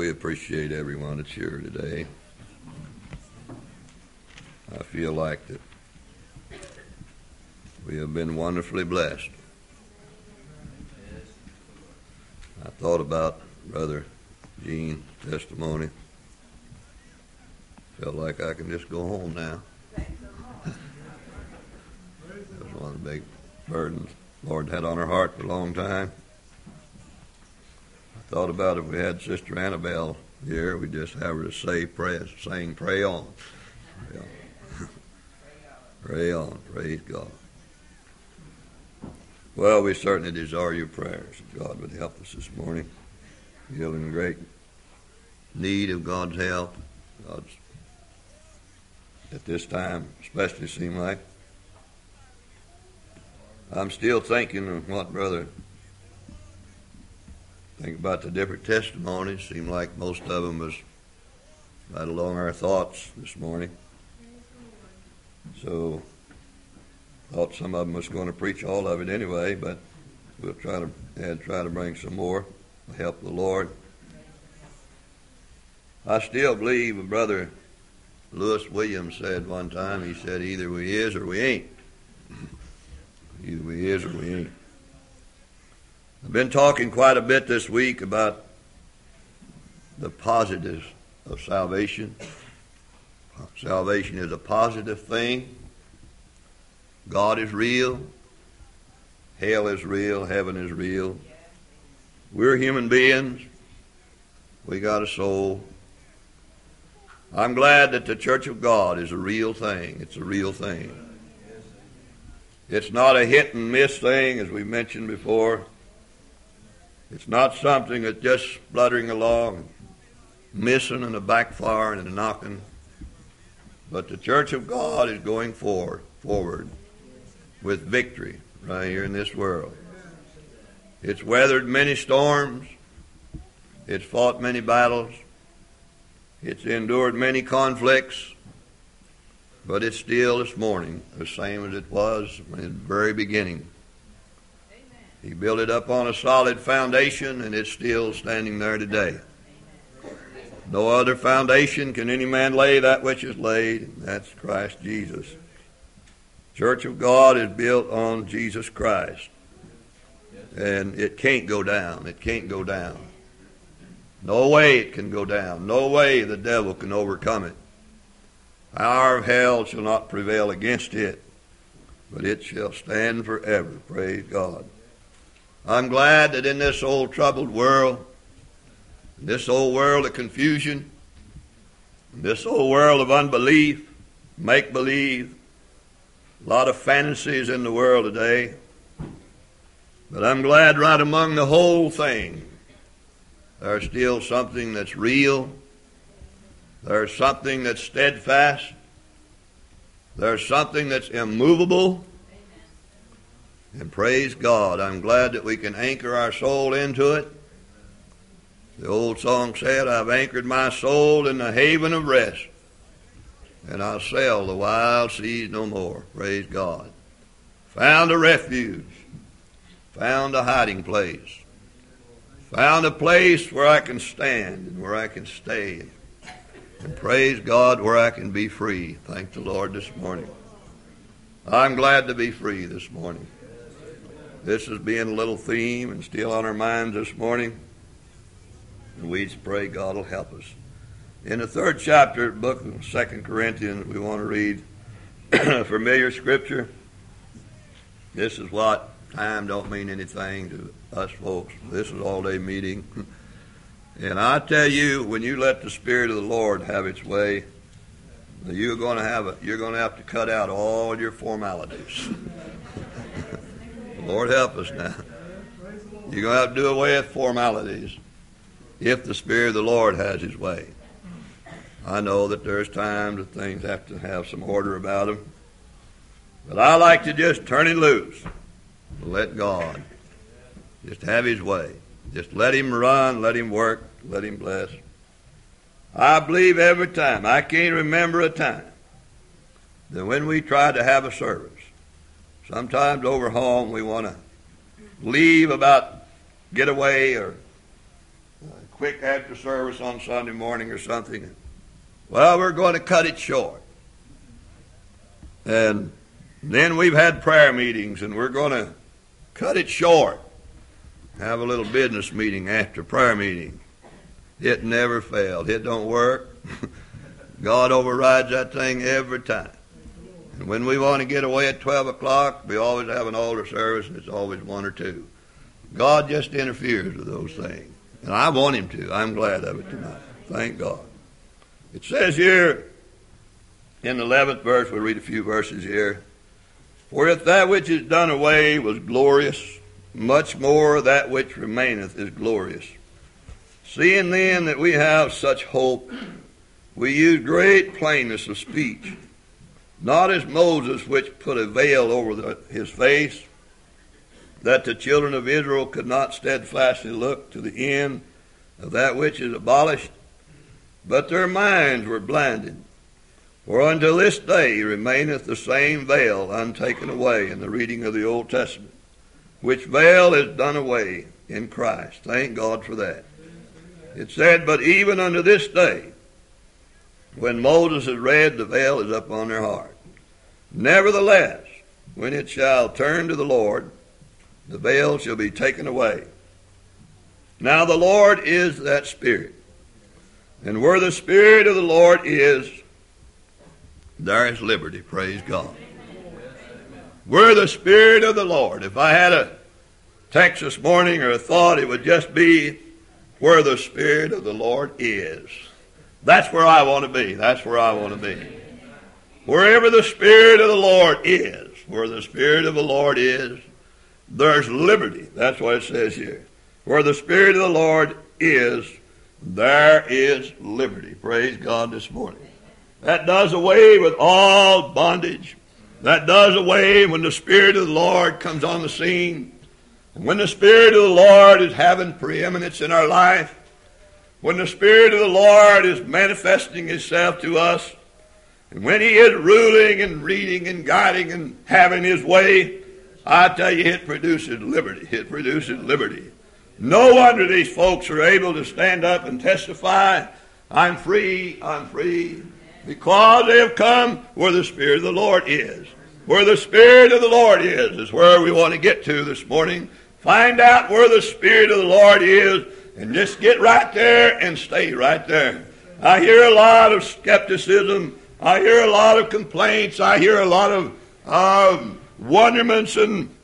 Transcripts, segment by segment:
we appreciate everyone that's here today. I feel like that we have been wonderfully blessed. I thought about Brother Gene's testimony. Felt like I can just go home now. That was one of the big burdens the Lord had on our heart for a long time. I thought about if we had Sister Annabelle here, we'd just have her to sing, pray on. Pray on. Pray on. Praise God. Well, we certainly desire your prayers. God would help us this morning. Feel in great need of God's help. God's, at this time, especially seem like. I'm still thinking of what think about the different testimonies. Seemed like most of them was right along our thoughts this morning. So, thought some of them was going to preach all of it anyway, but we'll try to bring some more. Help the Lord. I still believe Brother Lewis Williams said one time, he said, either we is or we ain't. Either we is or we ain't. I've been talking quite a bit this week about the positives of salvation. Salvation is a positive thing. God is real. Hell is real. Heaven is real. We're human beings. We got a soul. I'm glad that the Church of God is a real thing. It's a real thing. It's not a hit and miss thing, as we mentioned before. It's not something that's just spluttering along, missing and a backfiring and a knocking. But the Church of God is going forward with victory right here in this world. It's weathered many storms. It's fought many battles. It's endured many conflicts. But it's still this morning the same as it was in the very beginning. He built it up on a solid foundation, and it's still standing there today. No other foundation can any man lay that which is laid, and that's Christ Jesus. Church of God is built on Jesus Christ. And it can't go down. It can't go down. No way it can go down. No way the devil can overcome it. Power of hell shall not prevail against it, but it shall stand forever. Praise God. I'm glad that in this old troubled world, this old world of confusion, this old world of unbelief, make-believe, a lot of fantasies in the world today, but I'm glad right among the whole thing, there's still something that's real. There's something that's steadfast. There's something that's immovable. And praise God, I'm glad that we can anchor our soul into it. The old song said, I've anchored my soul in the haven of rest, and I'll sail the wild seas no more. Praise God. Found a refuge. Found a hiding place. Found a place where I can stand and where I can stay. And praise God, where I can be free. Thank the Lord this morning. I'm glad to be free this morning. This is being a little theme and still on our minds this morning. And we just pray God will help us. In the 3rd chapter, book of 2 Corinthians, we want to read familiar scripture. This is what time don't mean anything to us folks. This is all-day meeting. And I tell you, when you let the Spirit of the Lord have its way, you're going to have to cut out all your formalities. Lord help us now. You're going to have to do away with formalities if the Spirit of the Lord has His way. I know that there's times that things have to have some order about them, but I like to just turn it loose. Let God just have His way. Just let Him run, let Him work, let Him bless. I believe every time, I can't remember a time that when we try to have a service, sometimes over home we want to leave about, get away or quick after service on Sunday morning or something. Well, we're going to cut it short. And then we've had prayer meetings, and we're going to cut it short. Have a little business meeting after prayer meeting. It never failed. It don't work. God overrides that thing every time. And when we want to get away at 12 o'clock, we always have an altar service, and it's always 1 or 2. God just interferes with those things. And I want him to. I'm glad of it tonight. Thank God. It says here in the 11th verse, we'll read a few verses here. For if that which is done away was glorious, much more that which remaineth is glorious. Seeing then that we have such hope, we use great plainness of speech, not as Moses, which put a veil over his face, that the children of Israel could not steadfastly look to the end of that which is abolished, but their minds were blinded. For until this day remaineth the same veil untaken away in the reading of the Old Testament, which veil is done away in Christ. Thank God for that. It said, but even unto this day, when Moses is read, the veil is up on their heart. Nevertheless, when it shall turn to the Lord, the veil shall be taken away. Now the Lord is that Spirit. And where the Spirit of the Lord is, there is liberty. Praise God. Where the Spirit of the Lord. If I had a text this morning or a thought, it would just be where the Spirit of the Lord is. That's where I want to be. That's where I want to be. Wherever the Spirit of the Lord is, where the Spirit of the Lord is, there's liberty. That's what it says here. Where the Spirit of the Lord is, there is liberty. Praise God this morning. That does away with all bondage. That does away when the Spirit of the Lord comes on the scene. And when the Spirit of the Lord is having preeminence in our life, when the Spirit of the Lord is manifesting Himself to us, and when He is ruling and leading and guiding and having His way, I tell you, it produces liberty. It produces liberty. No wonder these folks are able to stand up and testify, I'm free, because they have come where the Spirit of the Lord is. Where the Spirit of the Lord is where we want to get to this morning. Find out where the Spirit of the Lord is, and just get right there and stay right there. I hear a lot of skepticism. I hear a lot of complaints. I hear a lot of wonderments,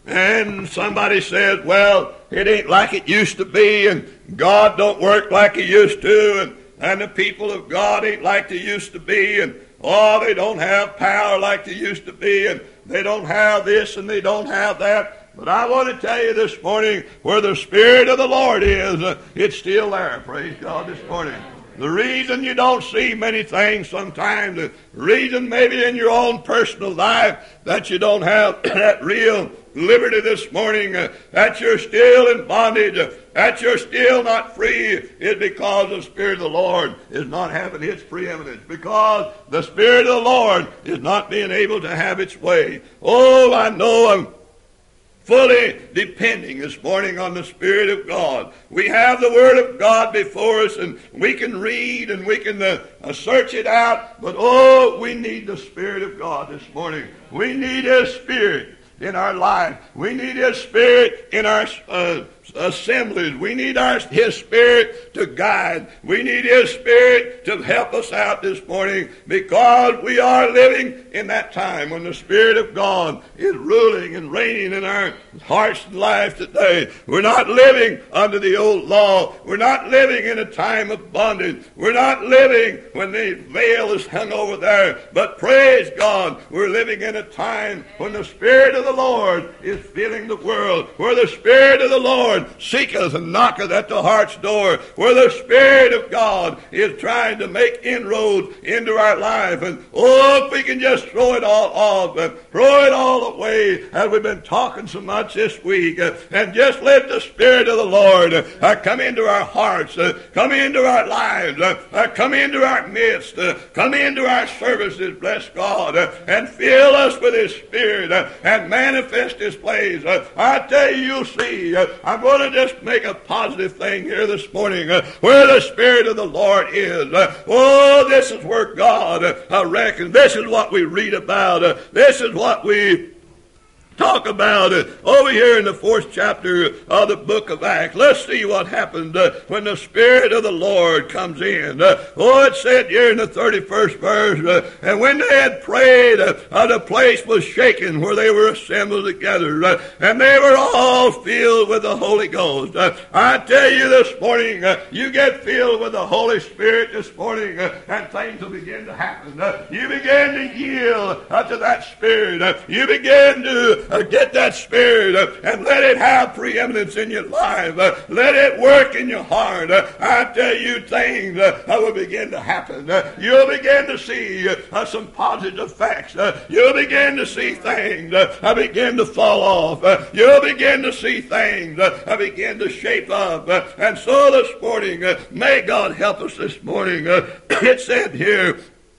and somebody says, well, it ain't like it used to be, and God don't work like He used to, and the people of God ain't like they used to be, and they don't have power like they used to be, and they don't have this and they don't have that. But I want to tell you this morning, where the Spirit of the Lord is, it's still there. Praise God this morning. The reason you don't see many things sometimes, the reason maybe in your own personal life that you don't have that real liberty this morning, that you're still in bondage, that you're still not free, is because the Spirit of the Lord is not having its preeminence, because the Spirit of the Lord is not being able to have its way. Oh, I know I'm fully depending this morning on the Spirit of God. We have the Word of God before us, and we can read and we can search it out, but we need the Spirit of God this morning. We need His Spirit in our life. We need His Spirit in our assemblies. We need His Spirit to guide. We need His Spirit to help us out this morning, because we are living in that time when the Spirit of God is ruling and reigning in our hearts and lives today. We're not living under the old law. We're not living in a time of bondage. We're not living when the veil is hung over there. But praise God, we're living in a time when the Spirit of the Lord is filling the world, where the Spirit of the Lord seeketh and knocketh at the heart's door, where the Spirit of God is trying to make inroads into our life. And if we can just throw it all off and throw it all away, as we've been talking so much this week, and just let the Spirit of the Lord come into our hearts, come into our lives, come into our midst, come into our services, bless God, and fill us with His Spirit and manifest His place. I tell you, you'll see. I'm going want to just make a positive thing here this morning. Where the Spirit of the Lord is. Oh, this is where God, I reckon, this is what we read about. This is what we talk about over here in the 4th chapter of the book of Acts. Let's see what happened when the Spirit of the Lord comes in. It said here in the 31st verse, and when they had prayed, the place was shaken where they were assembled together, and they were all filled with the Holy Ghost. I tell you this morning, you get filled with the Holy Spirit this morning, and things will begin to happen. You begin to yield to that Spirit. You begin to get that Spirit and let it have preeminence in your life. Let it work in your heart. I tell you, things will begin to happen. You'll begin to see some positive effects. You'll begin to see things begin to fall off. You'll begin to see things begin to shape up. And so this morning, may God help us this morning. It said here,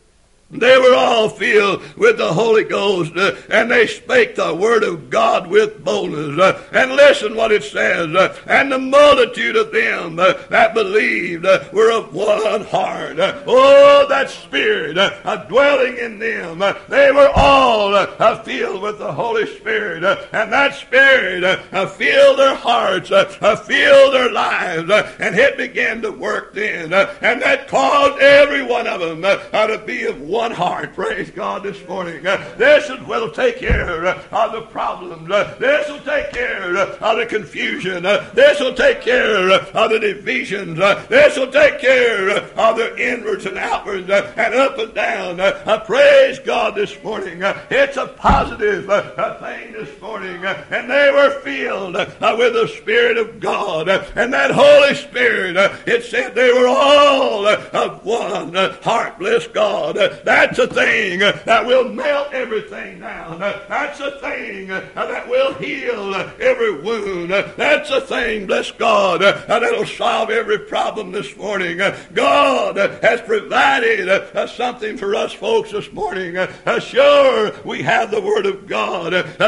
they were all filled with the Holy Ghost, and they spake the word of God with boldness. And listen what it says. And the multitude of them that believed were of one heart. Oh, that Spirit dwelling in them. They were all filled with the Holy Spirit. And that Spirit filled their hearts, filled their lives, and it began to work then. And that caused every one of them to be of one heart. Praise God this morning. This will take care of the problems. This will take care of the confusion. This will take care of the divisions. This will take care of the inwards and outwards and up and down. Praise God this morning. It's a positive thing this morning. And they were filled with the Spirit of God. And that Holy Spirit, it said they were all of one heart. Bless God. That's a thing that will melt everything down. That's a thing that will heal every wound. That's a thing, bless God, that'll solve every problem this morning. God has provided something for us folks this morning. Sure, we have the Word of God.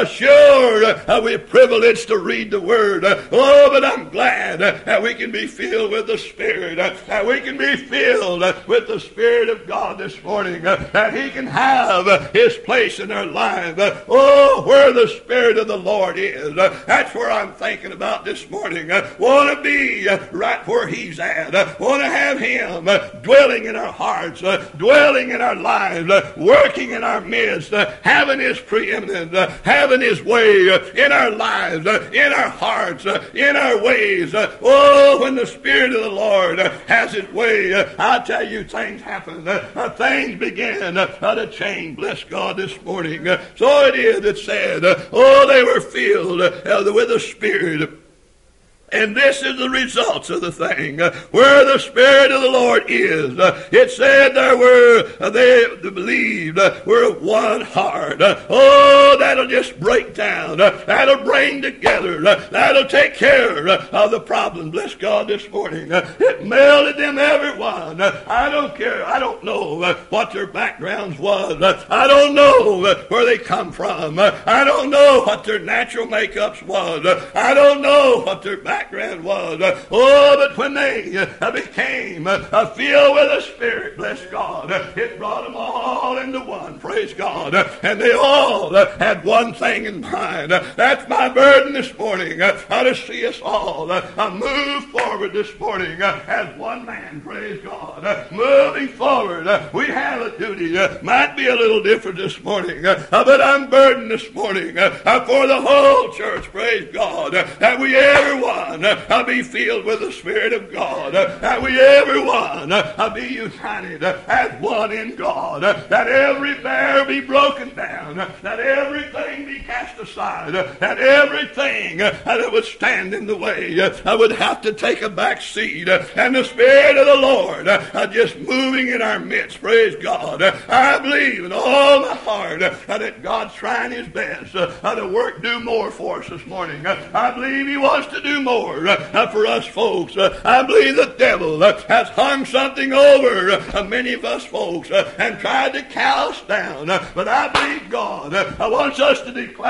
Sure, we're privileged to read the Word. Oh, but I'm glad that we can be filled with the Spirit. That we can be filled with the Spirit of God this morning. That He can have His place in our lives. Oh, where the Spirit of the Lord is. That's where I'm thinking about this morning. Want to be right where He's at. Want to have Him dwelling in our hearts, dwelling in our lives, working in our midst, having His preeminence, having His way in our lives, in our hearts, in our ways. Oh, when the Spirit of the Lord has His way, I tell you, things happen. Things begin to change. Bless God this morning. So it is that said, oh, they were filled with the Spirit. And this is the results of the thing. Where the Spirit of the Lord is, it said there were, they believed, were of one heart. Oh, that'll just break down. That'll bring together. That'll take care of the problem. Bless God this morning. It melted them, everyone. I don't care. I don't know what their backgrounds was. I don't know where they come from. I don't know what their natural makeups was. I don't know what their background was. Oh, but when they became filled with the Spirit, bless God, it brought them all into one. Praise God. And they all had one thing in mind. That's my burden this morning. To see us all move forward this morning as one man. Praise God. Moving forward. We have a duty. Might be a little different this morning, but I'm burdened this morning for the whole church. Praise God. That we everyone be filled with the Spirit of God. That we everyone be united as one in God. That every barrier be broken down. That everything be cast aside. That everything that would stand in the way would have to take a back seat. And the Spirit of the Lord just moving in our midst. Praise God. I believe in all my heart that God's trying His best to do more for us this morning. I believe He wants to do more for us folks. I believe the devil has hung something over many of us folks and tried to cow us down. But I believe God wants us to declare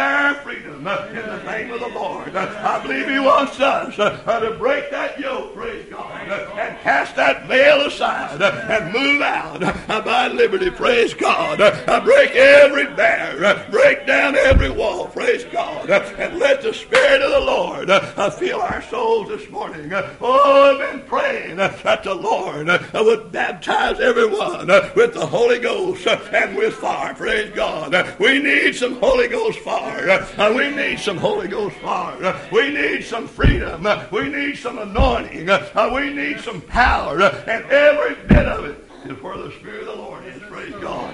our freedom in the name of the Lord. I believe He wants us to break that yoke, praise God, and cast that veil aside and move out by liberty, praise God. Break every barrier, break down every wall, praise God, and let the Spirit of the Lord fill our souls this morning. Oh, I've been praying that the Lord would baptize everyone with the Holy Ghost and with fire, praise God. We need some Holy Ghost fire. We need some Holy Ghost fire. We need some freedom. We need some anointing. We need some power. And every bit of it is where the Spirit of the Lord is, praise God.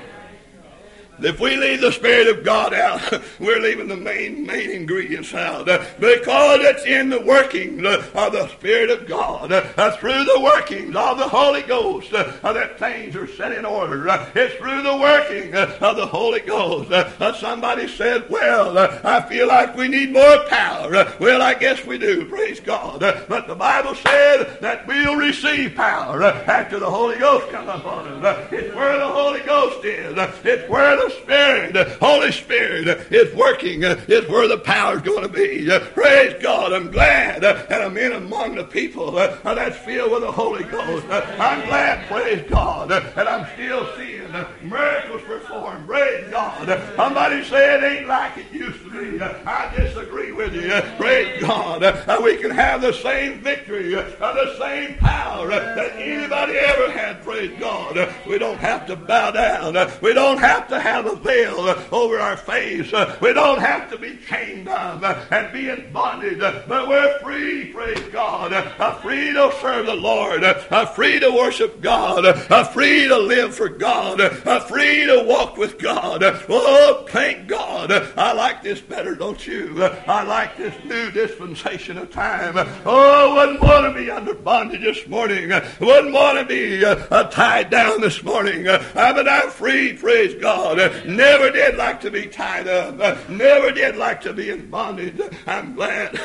If we leave the Spirit of God out, we're leaving the main ingredients out. Because it's in the working of the Spirit of God, through the workings of the Holy Ghost, that things are set in order. It's through the working of the Holy Ghost. Somebody said, well, I feel like we need more power. Well, I guess we do, praise God. But the Bible said that we'll receive power after the Holy Ghost comes upon us. It's where the Holy Ghost is. It's where the Spirit, Holy Spirit is working. It's where the power's going to be. Praise God. I'm glad that I'm in among the people that's filled with the Holy Ghost. I'm glad, praise God, that I'm still seeing miracles performed. Praise God. Somebody say it ain't like it used to be. I disagree with you. Praise God. We can have the same victory, the same power that anybody ever had. Praise God. We don't have to bow down. We don't have to have a veil over our face. We don't have to be chained up and be in bondage, but we're free, praise God. Free to serve the Lord. Free to worship God. Free to live for God. Free to walk with God. Oh, thank God. I like this better, don't you? I like this new dispensation of time. Oh, I wouldn't want to be under bondage this morning. Wouldn't want to be tied down this morning. But I'm free, praise God. Never did like to be tied up. Never did like to be in bondage. I'm glad.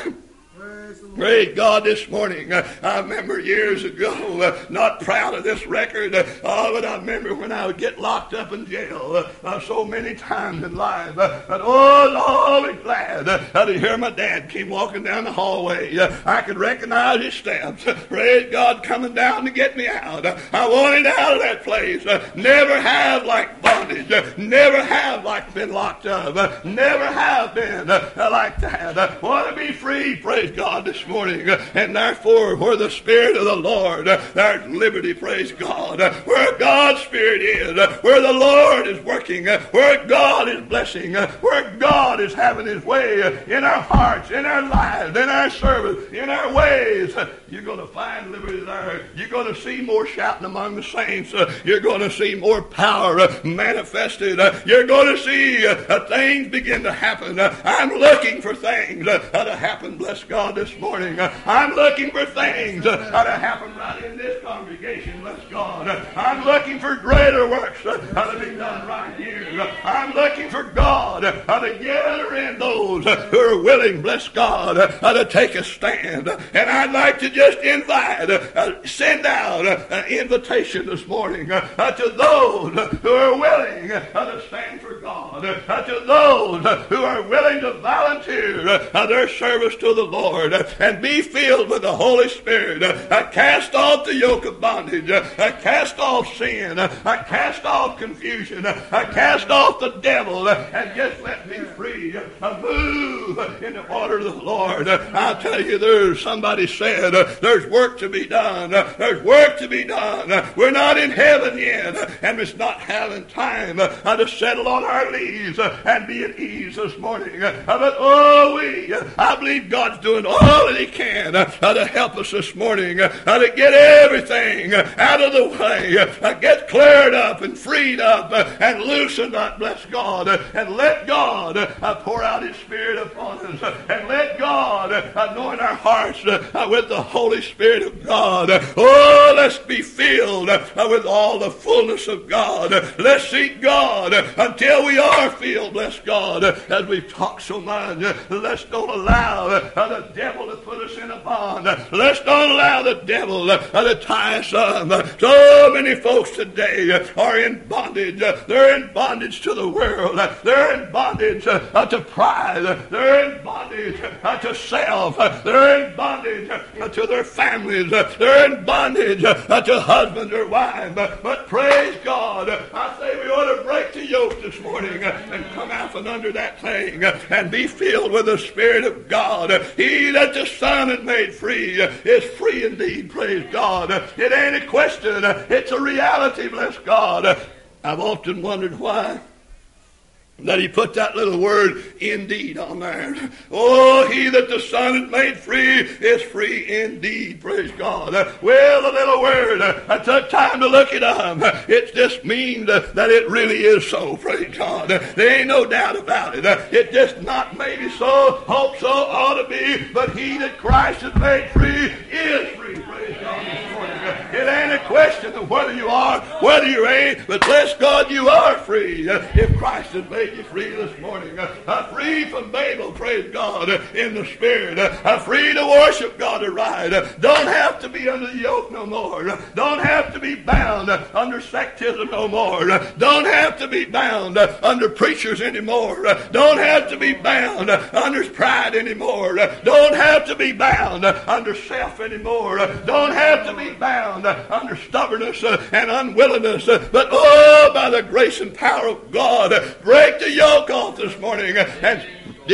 Praise God this morning. I remember years ago, not proud of this record, but I remember when I would get locked up in jail so many times in life. But oh, Lord, I'm glad to hear my dad came walking down the hallway. I could recognize his steps. Praise God, coming down to get me out. I wanted out of that place. Never have like bondage. Never have like been locked up. Never have been like that. I want to be free, praise God, this morning. And therefore, where the Spirit of the Lord, there's liberty, praise God. Where God's Spirit is, where the Lord is working, where God is blessing, where God is having His way in our hearts, in our lives, in our service, in our ways, you're going to find liberty there. You're going to see more shouting among the saints. You're going to see more power manifested. You're going to see things begin to happen. I'm looking for things to happen, bless God, this morning. I'm looking for things to happen right in this congregation, bless God. I'm looking for greater works to be done right here. I'm looking for God to gather in those who are willing, bless God, to take a stand. And I'd like to just send out an invitation this morning to those who are willing to stand for God, to those who are willing to volunteer their service to the Lord and be filled with the Holy Spirit. Cast off the yoke of bondage. Cast off sin. Cast off confusion. Cast off the devil and just let me free. Move in the order of the Lord. I'll tell you, there's somebody said there's work to be done. There's work to be done. We're not in heaven yet, and it's not having time to settle on our knees and be at ease this morning. But I believe God's doing all that He can to help us this morning, to get everything out of the way, get cleared up and freed up and loosened up, bless God, and let God pour out His Spirit upon us, and let God anoint our hearts with the Holy Spirit of God. Oh, let's be filled with all the fullness of God. Let's seek God until we are filled, bless God. As we've talked so much, let's don't allow the devil to put us in a bond. Let's don't allow the devil to tie my son. So many folks today are in bondage. They're in bondage to the world. They're in bondage to pride. They're in bondage to self. They're in bondage to their families. They're in bondage to husbands or wives. But praise God, I say we ought to break the yoke this morning and come out from under that thing and be filled with the Spirit of God. He that the Son has made free is free indeed, praise God. It ain't a question, it's a reality, bless God. I've often wondered why that he put that little word indeed on there. Oh, he that the Son has made free is free indeed, praise God. Well, the little word, I took time to look it up. It just means that it really is so, praise God. There ain't no doubt about it. It just not maybe so, hope so, ought to be, but he that Christ has made free is free, praise God this morning. It ain't a question of whether you are, whether you ain't, but bless God you are free if Christ has made you free this morning. Free from Babel, praise God, in the Spirit. Free to worship God aright. Don't have to be under the yoke no more. Don't have to be bound under sectism no more. Don't have to be bound under preachers anymore. Don't have to be bound under pride anymore. Don't have to be bound under self anymore. Don't have to be bound under stubbornness and unwillingness. But oh, by the grace and power of God, break the yoke off this morning and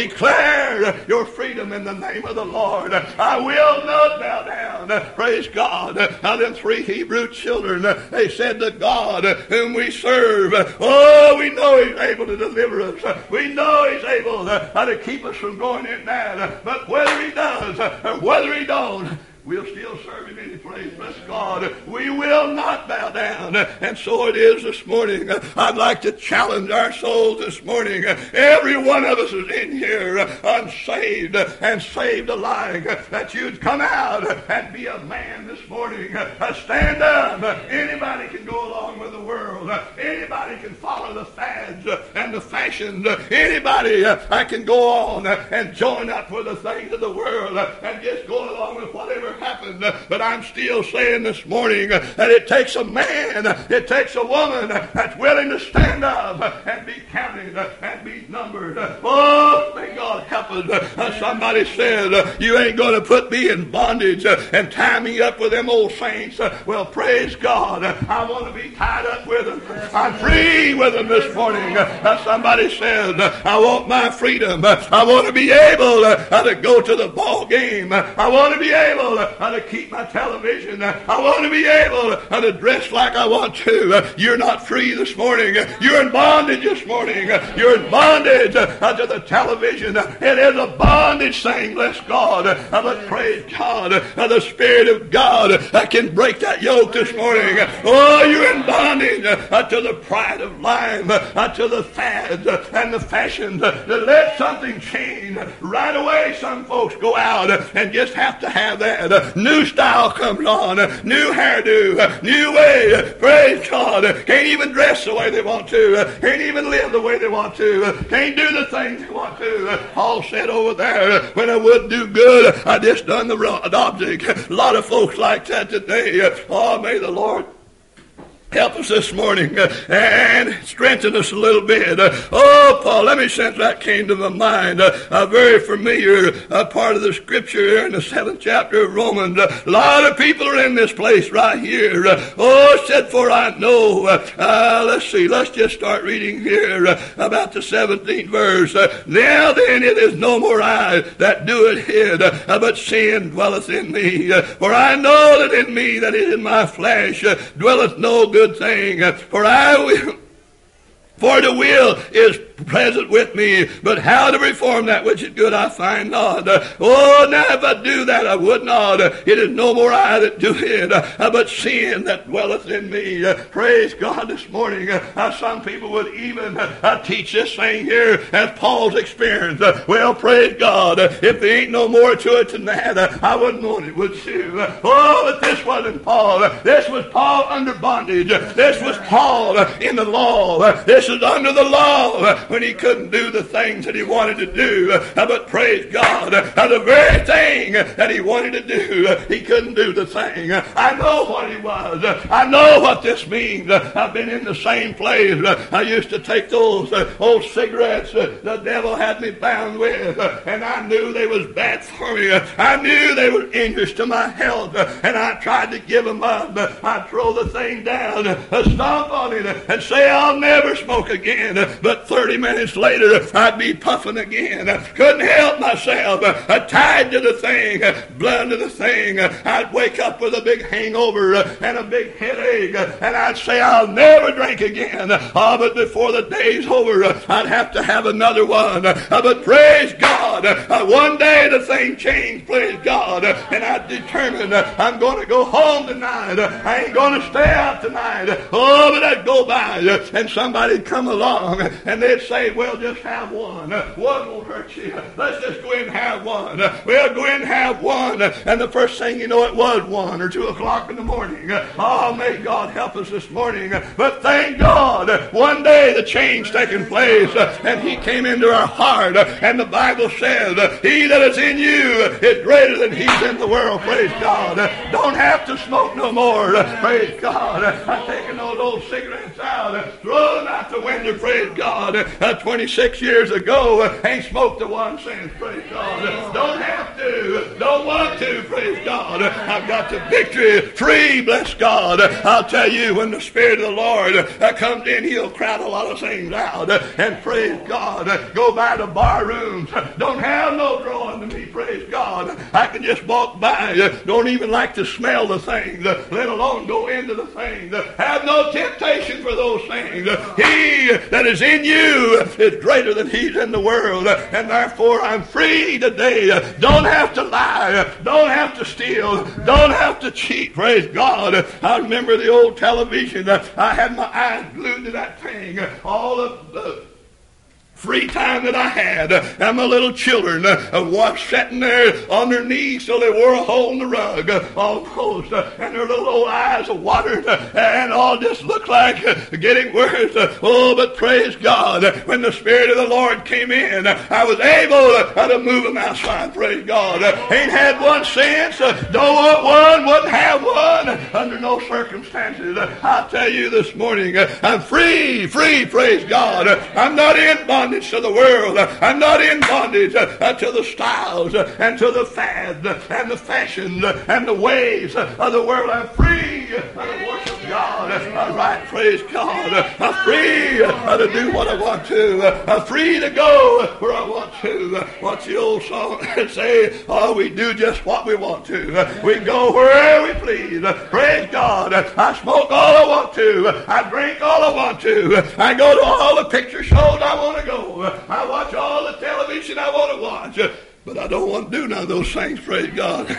declare your freedom in the name of the Lord. I will not bow down. Praise God. Now them 3 Hebrew children, they said to God whom we serve, oh, we know he's able to deliver us. We know he's able to keep us from going in that. But whether he does or whether he don't, we'll still serve him any place. Bless God. We will not bow down. And so it is this morning. I'd like to challenge our souls this morning. Every one of us is in here unsaved and saved alike. That you'd come out and be a man this morning. Stand up. Anybody can go along with the world. Anybody can follow the fads and the fashions. Anybody can go on and join up with the things of the world and just go along with whatever happened. But I'm still saying this morning that it takes a man, it takes a woman that's willing to stand up and be counted and be numbered. Oh, may God help us. Somebody said, you ain't going to put me in bondage and tie me up with them old saints. Well, praise God. I want to be tied up with them. I'm free with them this morning. Somebody said, I want my freedom. I want to be able to go to the ball game. I want to be able to keep my television. I want to be able to dress like I want to. You're not free this morning. You're in bondage this morning. You're in bondage to the television. It is a bondage thing, bless God. But praise God, the Spirit of God can break that yoke this morning. Oh, you're in bondage to the pride of life, to the fads and the fashions. Let something change. Right away, some folks go out and just have to have that. New style comes on, new hairdo, new way. Praise God. Can't even dress the way they want to. Can't even live the way they want to. Can't do the things they want to. Paul said over there, when I would do good, I just done the object. A lot of folks like that today. Oh, may the Lord help us this morning and strengthen us a little bit. Oh, Paul, let me sense that came to my mind. A very familiar part of the scripture here in the 7th chapter of Romans. A lot of people are in this place right here. Oh, it said, for I know. Let's see. Let's just start reading here about the 17th verse. Now then, it is no more I that doeth it, but sin dwelleth in me. For I know that in me, that is in my flesh, dwelleth no good thing. For the will is present with me, but how to perform that which is good I find not. Oh, now if I do that, I would not. It is no more I that do it, but sin that dwelleth in me. Praise God this morning. Some people would even teach this thing here as Paul's experience. Well, praise God. If there ain't no more to it than that, I wouldn't want it, would you? Oh, but this wasn't Paul. This was Paul under bondage. This was Paul in the law. This is under the law. when he couldn't do the things that he wanted to do. But praise God, the very thing that he wanted to do, he couldn't do the thing. I know what he was. I know what this means. I've been in the same place. I used to take those old cigarettes the devil had me bound with, and I knew they was bad for me. I knew they were injurious to my health, and I tried to give them up. I'd throw the thing down, stomp on it, and say I'll never smoke again. But 30 minutes later, I'd be puffing again. Couldn't help myself. Tied to the thing, blood to the thing. I'd wake up with a big hangover and a big headache, and I'd say I'll never drink again. But before the day's over, I'd have to have another one. But praise God, one day the thing changed, praise God, and I determined I'm going to go home tonight. I ain't going to stay out tonight. Oh, but I'd go by and somebody'd come along and they'd say, well, just have one. One will hurt you. Let's just go in and have one. We'll go in and have one. And the first thing you know, it was 1 or 2 o'clock in the morning. Oh, may God help us this morning. But thank God, one day the change taking place, and he came into our heart, and the Bible says, he that is in you is greater than he's in the world. Praise God. Don't have to smoke no more. Praise God. I've taken those old cigarettes out, throw them out the window. Praise God. 26 years ago, ain't smoked the one since. Praise God. Don't have to. Don't want to. Praise God. I've got the victory. Free. Bless God. I'll tell you, when the Spirit of the Lord comes in, he'll crowd a lot of things out. And praise God. Go by the bar rooms. Don't have no drawing to me. Praise God. I can just walk by. Don't even like to smell the things, let alone go into the things. Have no temptation for those things. He that is in you is greater than he's in the world. And therefore I'm free today. Don't have to lie. Don't have to steal. Don't have to cheat. Praise God. I remember the old television. I had my eyes glued to that thing. All of the free time that I had, and my little children was sitting there on their knees till they wore a hole in the rug almost, and their little old eyes are watered, and all just looked like getting worse. Oh, but praise God, when the Spirit of the Lord came in, I was able to move them outside. Praise God. Ain't had one since. Don't want one, wouldn't have one under no circumstances. I'll tell you this morning, I'm free, praise God. I'm not in bondage to the world. I'm not in bondage to the styles and to the fads and the fashions and the ways of the world. I'm free to worship God. I'm right, praise God. I'm free to do what I want to. I'm free to go where I want to. What's the old song say? Oh, we do just what we want to. We go wherever we please. Praise God. I smoke all I want to. I drink all I want to. I go to all the picture shows I want to go. I watch all the television I want to watch. But I don't want to do none of those things, praise God.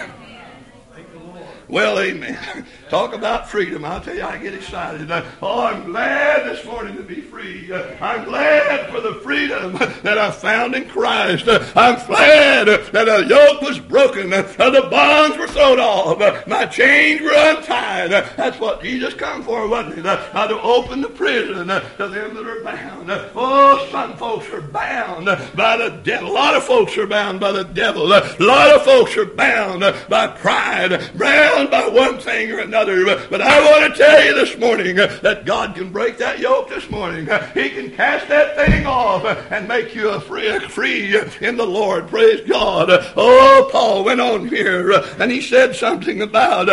Well, amen. Talk about freedom. I'll tell you, I get excited. Oh, I'm glad this morning to be free. I'm glad for the freedom that I found in Christ. I'm glad that a yoke was broken. The bonds were thrown off. My chains were untied. That's what Jesus come for, wasn't it? To open the prison to them that are bound. Oh, some folks are bound by the devil. A lot of folks are bound by the devil. A lot of folks are bound by pride, bound by one thing or another. But I want to tell you this morning that God can break that yoke this morning. He can cast that thing off and make you free in the Lord. Praise God. Oh, Paul went on here and he said something about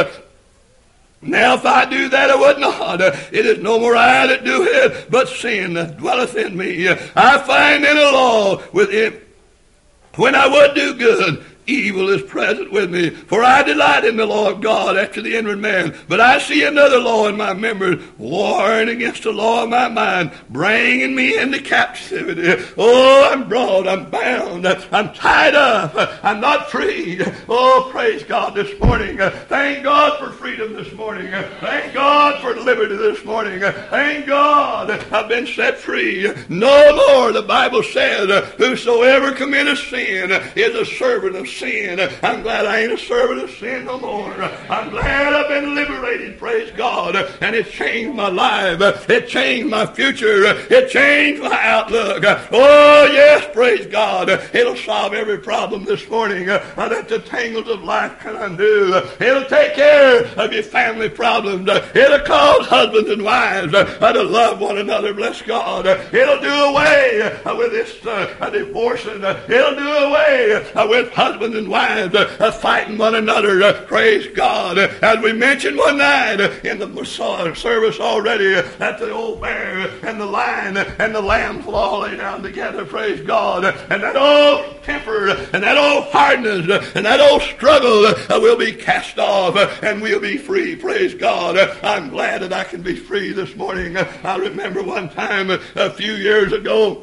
now if I do that, I would not. It is no more I that do it, but sin dwelleth in me. I find in the law within when I would do good, evil is present with me. For I delight in the law of God after the inward man. But I see another law in my members, warring against the law of my mind, bringing me into captivity. Oh, I'm brought, I'm bound, I'm tied up, I'm not free. Oh, praise God this morning. Thank God for freedom this morning. Thank God for liberty this morning. Thank God I've been set free. No more, the Bible says, whosoever committeth sin is a servant of sin. I'm glad I ain't a servant of sin no more. I'm glad I've been liberated, praise God. And it changed my life. It changed my future. It changed my outlook. Oh, yes, praise God. It'll solve every problem this morning that the tangles of life can undo. It'll take care of your family problems. It'll cause husbands and wives to love one another, bless God. It'll do away with this divorcing. It'll do away with husbands and wives fighting one another, praise God. As we mentioned one night in the service already, that the old bear and the lion and the lambs will all lay down together, praise God. And that old temper and that old hardness and that old struggle will be cast off and we'll be free, praise God. I'm glad that I can be free this morning. I remember one time a few years ago,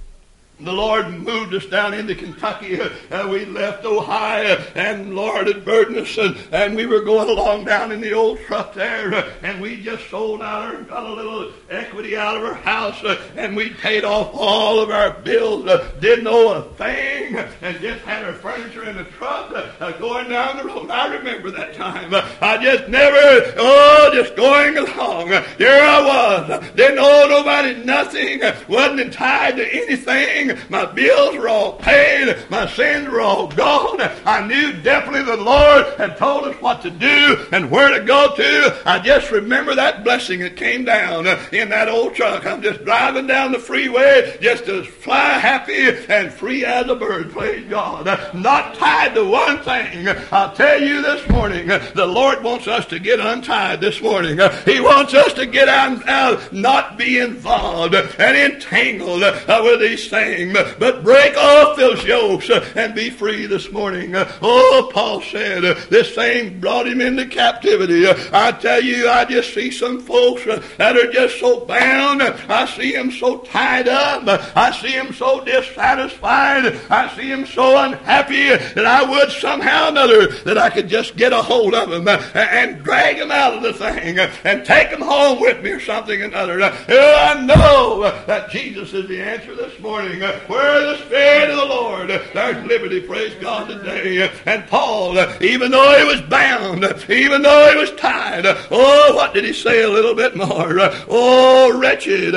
the Lord moved us down into Kentucky. We left Ohio, and the Lord had burdened us, and we were going along down in the old truck there, and we just sold out got a little equity out of our house, and we paid off all of our bills, didn't owe a thing, and just had our furniture in the truck going down the road. I remember that time. I just never, just going along. Here I was. Didn't owe nobody nothing. Wasn't tied to anything. My bills were all paid. My sins were all gone. I knew definitely the Lord had told us what to do and where to go to. I just remember that blessing that came down in that old truck. I'm just driving down the freeway just as fly happy and free as a bird, praise God. Not tied to one thing. I'll tell you this morning, the Lord wants us to get untied this morning. He wants us to get out, not be involved and entangled with these things. But break off those yokes and be free this morning. Oh, Paul said this thing brought him into captivity. I tell you, I just see some folks that are just so bound. I see them so tied up. I see them so dissatisfied. I see them so unhappy that I would somehow or another that I could just get a hold of them and drag them out of the thing and take them home with me or something or another. I know that Jesus is the answer this morning. Where the Spirit of the Lord, there's liberty, praise God, today. And Paul, even though he was bound, even though he was tied, what did he say a little bit more? Oh, wretched,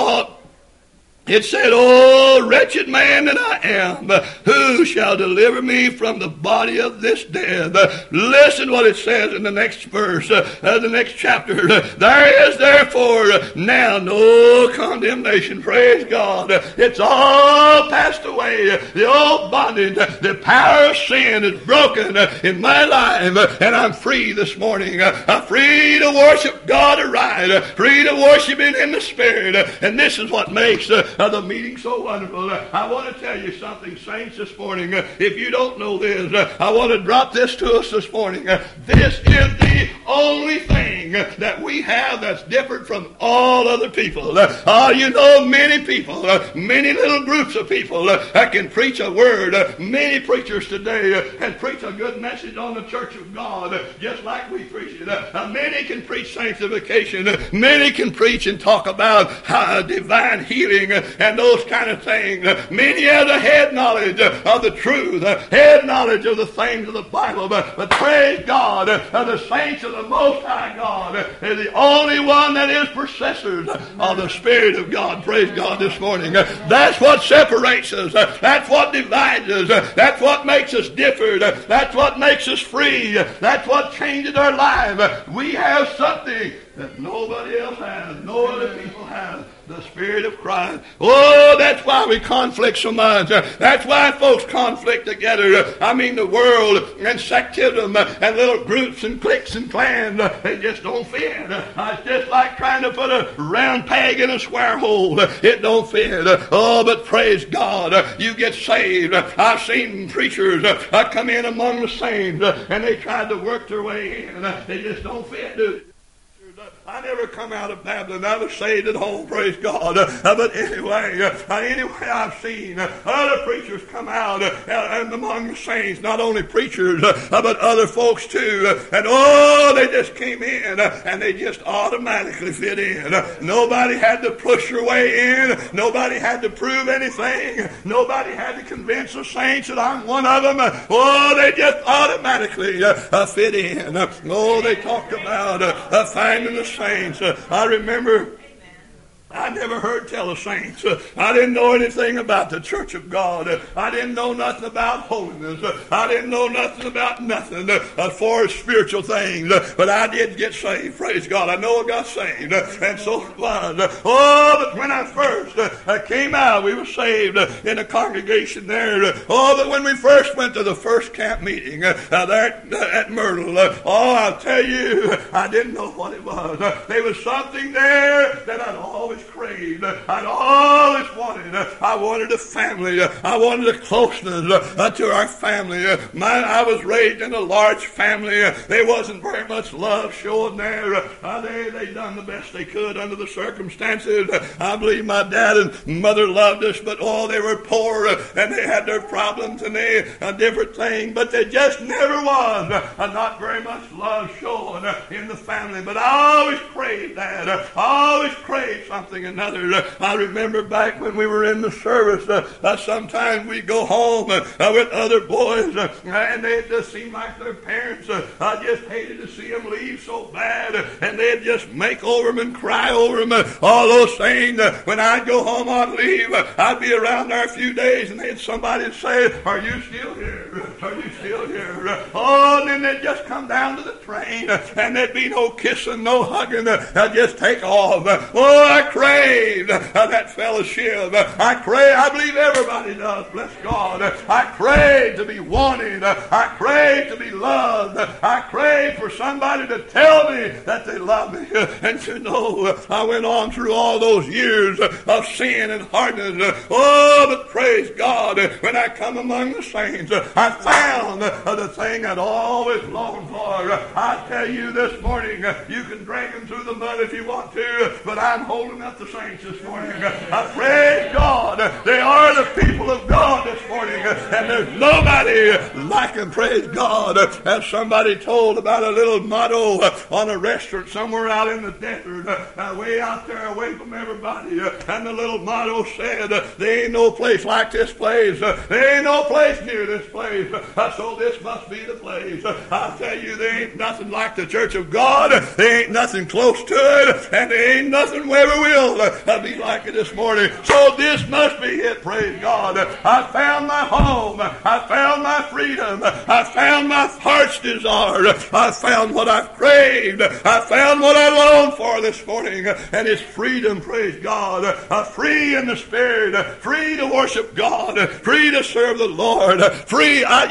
it said, "Oh, wretched man that I am, who shall deliver me from the body of this death?" Listen what it says in the next verse, the next chapter. "There is therefore now no condemnation." Praise God. It's all passed away. The old bondage, the power of sin is broken in my life, and I'm free this morning. I'm free to worship God aright, free to worship Him in the Spirit. And this is what makes the meeting so wonderful. I want to tell you something, saints, this morning. If you don't know this, I want to drop this to us this morning. This is the only thing that we have that's different from all other people. You know, many people, many little groups of people that can preach a word. Many preachers today can preach a good message on the church of God, just like we preach it. Many can preach sanctification. Many can preach and talk about divine healing and those kind of things. Many have the head knowledge of the truth, head knowledge of the things of the Bible. But praise God, the saints of the Most High God is the only one that is possessors of the Spirit of God. Praise God this morning. That's what separates us. That's what divides us. That's what makes us different. That's what makes us free. That's what changes our life. We have something that nobody else has, no other people have. The Spirit of Christ. Oh, that's why we conflict so much. That's why folks conflict together. I mean, the world and sectism and little groups and cliques and clans, they just don't fit. It's just like trying to put a round peg in a square hole. It don't fit. Oh, but praise God, you get saved. I've seen preachers come in among the saints and they tried to work their way in. They just don't fit, dude. I never come out of Babylon. I was saved at home, praise God. But anyway, I've seen other preachers come out and among the saints, not only preachers, but other folks too. And they just came in and they just automatically fit in. Nobody had to push their way in. Nobody had to prove anything. Nobody had to convince the saints that I'm one of them. They just automatically fit in. They talked about finding the saints. I remember I never heard tell of saints. I didn't know anything about the church of God. I didn't know nothing about holiness. I didn't know nothing about nothing as far as spiritual things. But I did get saved, praise God. I know I got saved, and so it was. But when I first came out, we were saved in a congregation there. But when we first went to the first camp meeting there at Myrtle, I'll tell you, I didn't know what it was. There was something there that I'd always craved. I'd always wanted. I wanted a family. I wanted a closeness to our family. I was raised in a large family. There wasn't very much love showing there. They done the best they could under the circumstances. I believe my dad and mother loved us, but they were poor and they had their problems and they different things. But there just never was not very much love shown in the family. But I always craved that. I always craved something another. I remember back when we were in the service, sometimes we'd go home with other boys, and they just seemed like their parents. I just hated to see them leave so bad, and they'd just make over them and cry over them, all those things. When I'd go home, I'd leave. I'd be around there a few days, and they'd somebody say, "Are you still here? Are you still here?" And then they'd just come down to the train, and there'd be no kissing, no hugging. I'd just take off. I craved that fellowship. I believe everybody does, bless God. I crave to be wanted. I crave to be loved. I crave for somebody to tell me that they love me. And to know I went on through all those years of sin and hardness. But praise God, when I come among the saints, I found the thing I'd always longed for. I tell you this morning, you can drag them through the mud if you want to, but I'm holding up the saints this morning. I praise God. They are the people of God this morning, and there's nobody like them, praise God. As somebody told about a little motto on a restaurant somewhere out in the desert, way out there away from everybody, and the little motto said, "There ain't no place like this place. There ain't no place near this place, so this must be the place." I tell you, there ain't nothing like the church of God. There ain't nothing close to it, and there ain't nothing ever will be like it this morning. So this must be it, praise God. I found my home. I found my freedom. I found my heart's desire. I found what I've craved. I found what I long for this morning, and it's freedom, praise God. Free in the Spirit, free to worship God, free to serve the Lord, free. I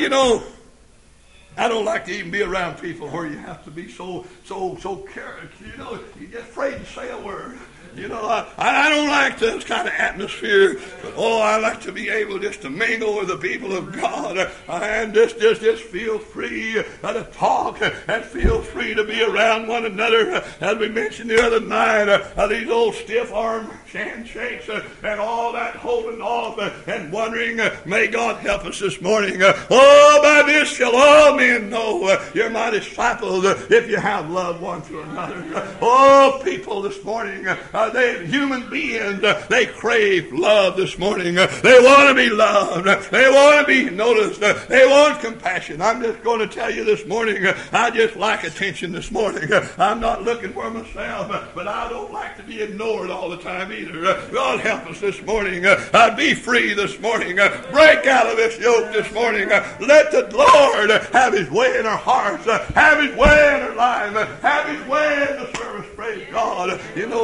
don't like to even be around people where you have to be so careless. You get afraid to say a word. I don't like this kind of atmosphere, but I like to be able just to mingle with the people of God and just feel free to talk and feel free to be around one another. As we mentioned the other night, these old stiff-arm handshakes and all that holding off and wondering, may God help us this morning. By this shall all men know you're my disciples if you have love one to another. People this morning, human beings, they crave love this morning. They want to be loved. They want to be noticed. They want compassion. I'm just going to tell you this morning, I just like attention this morning. I'm not looking for myself, but I don't like to be ignored all the time either. God help us this morning. Be free this morning. Break out of this yoke this morning. Let the Lord have His way in our hearts. Have His way in our lives. Have His way in the service. Praise God. Sometimes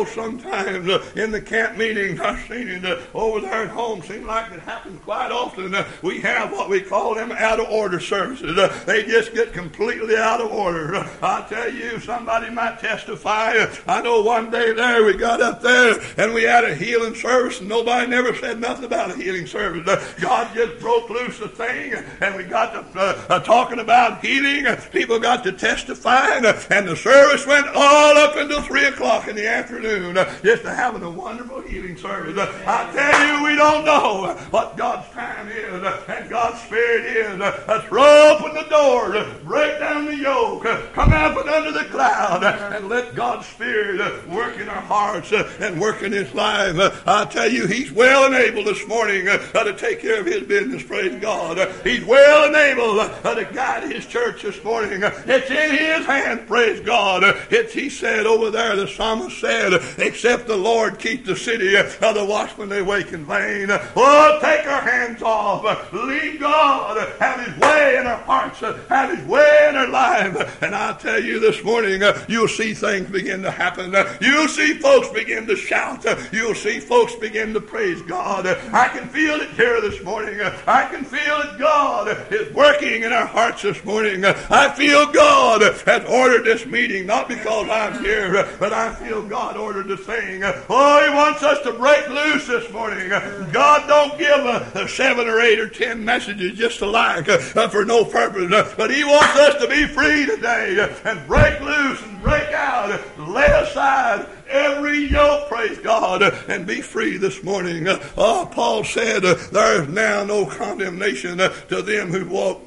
times in the camp meetings. I've seen it over there at home. Seems like it happens quite often. We have what we call them out of order services. They just get completely out of order. I tell you, somebody might testify. I know one day there we got up there and we had a healing service and nobody never said nothing about a healing service. God just broke loose the thing and we got to talking about healing. People got to testifying and the service went all up until 3 o'clock in the afternoon just having a wonderful healing service. I tell you, we don't know what God's time is and God's Spirit is. Let's throw open the door, break down the yoke, come out from under the cloud and let God's Spirit work in our hearts and work in His life. I tell you, He's well and able this morning to take care of His business, praise God. He's well and able to guide His church this morning. It's in His hand, praise God. He said over there, the psalmist said, except the Lord keep the city, the watchmen they wake in vain. Oh, take our hands off. Leave God have His way in our hearts, have His way in our life. And I tell you this morning, you'll see things begin to happen. You'll see folks begin to shout. You'll see folks begin to praise God. I can feel it here this morning. I can feel that God is working in our hearts this morning. I feel God has ordered this meeting, not because I'm here, but I feel God ordered the thing. Oh, He wants us to break loose this morning. God don't give 7 or 8 or 10 messages just alike for no purpose, but He wants us to be free today and break loose and break out, lay aside every yoke, praise God, and be free this morning. Paul said, there is now no condemnation to them who walk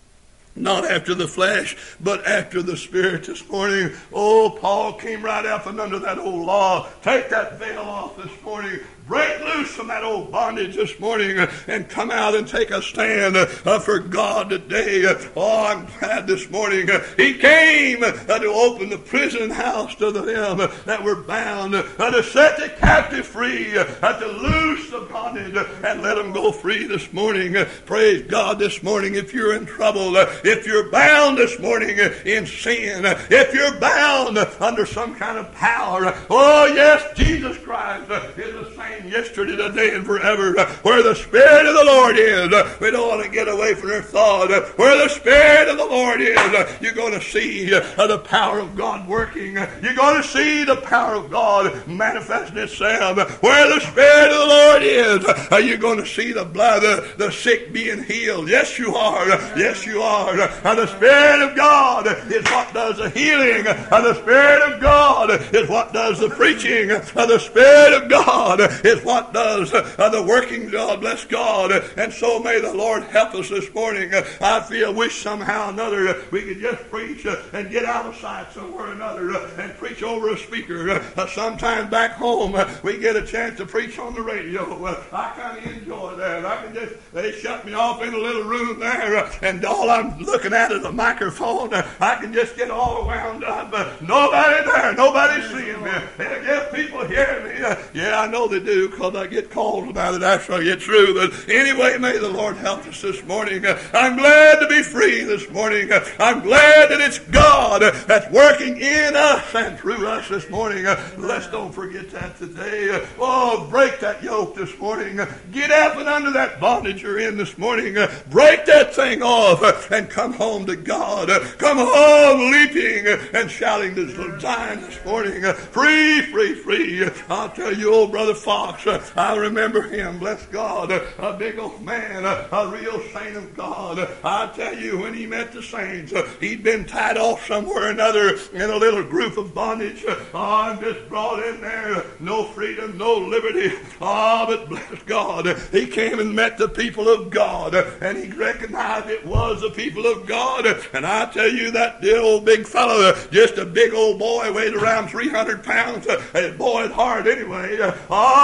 not after the flesh, but after the Spirit this morning. Oh, Paul came right out from under that old law. Take that veil off this morning. Break loose from that old bondage this morning and come out and take a stand for God today. Oh, I'm glad this morning He came to open the prison house to them that were bound, to set the captive free, to loose the bondage and let them go free this morning. Praise God this morning. If you're in trouble, if you're bound this morning in sin, if you're bound under some kind of power, oh yes, Jesus Christ is the same yesterday, today, and forever. Where the Spirit of the Lord is, we don't want to get away from our thought. Where the Spirit of the Lord is, you're going to see the power of God working. You're going to see the power of God manifesting itself. Where the Spirit of the Lord is, you're going to see the blood, the sick being healed. Yes, you are. Yes, you are. And the Spirit of God is what does the healing. And the Spirit of God is what does the preaching. And the Spirit of God is what does the working God. Bless God. And so may the Lord help us this morning. I wish somehow or another we could just preach and get out of sight somewhere or another and preach over a speaker. Sometime back home we get a chance to preach on the radio. I kind of enjoy that. They shut me off in a little room there and all I'm looking at is a microphone. I can just get all wound up. Nobody there. Nobody seeing me. If people hear me, yeah, I know they do because I get calls about it after I get through. But anyway, may the Lord help us this morning. I'm glad to be free this morning. I'm glad that it's God that's working in us and through us this morning. Let's don't forget that today. Oh, break that yoke this morning. Get up and under that bondage you're in this morning. Break that thing off and come home to God. Come home leaping and shouting to Zion this morning. Free, free, free. I'll tell you, old Brother Fox, I remember him, bless God, a big old man, a real saint of God. I tell you, when he met the saints, he'd been tied off somewhere or another in a little group of bondage. I'm just brought in there, no freedom, no liberty. But bless God, he came and met the people of God, and he recognized it was the people of God. And I tell you, that dear old big fellow, just a big old boy, weighed around 300 pounds. A boy at heart anyway.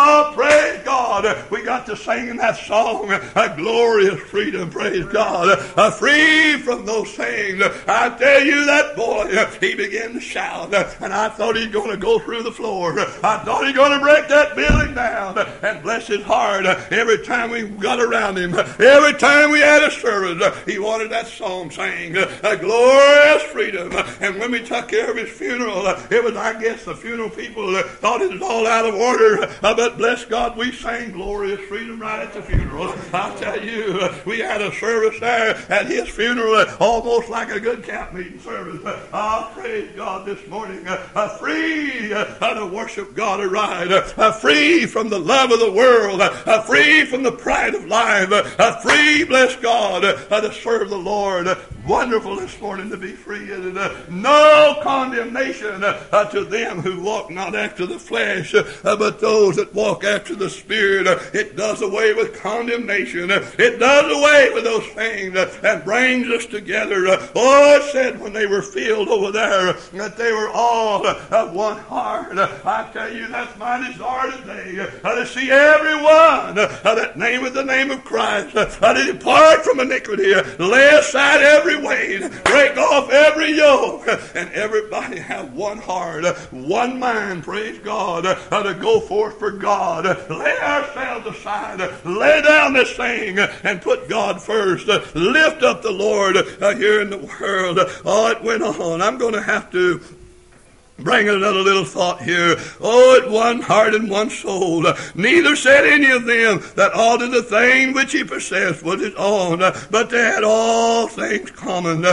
Oh, praise God. We got to sing in that song, a glorious freedom, praise God. Free from those things. I tell you, that boy, he began to shout, and I thought he's going to go through the floor. I thought he's going to break that building down. And bless his heart, every time we got around him, every time we had a service, he wanted that song sang, a glorious freedom. And when we took care of his funeral, it was, I guess, the funeral people thought it was all out of order. But bless God, we sang glorious freedom right at the funeral. I'll tell you, we had a service there at his funeral, almost like a good camp meeting service. Praise God this morning. Free to worship God aright. Free from the love of the world. Free from the pride of life. Free, bless God, to serve the Lord. Wonderful this morning to be free. No condemnation to them who walk not after the flesh, but those that walk after the Spirit. It does away with condemnation. It does away with those things and brings us together. It said when they were filled over there that they were all of one heart. I tell you, that's my desire today, to see everyone that nameth the name of Christ, to depart from iniquity, lay aside every weight, break off every yoke, and everybody have one heart, one mind, praise God, to go forth for God. Lay ourselves aside, lay down this thing, and put God first. Lift up the Lord here in the world. It went on. I'm going to have to bring another little thought here. At one heart and one soul. Neither said any of them that all of the thing which he possessed was his own, but they had all things common.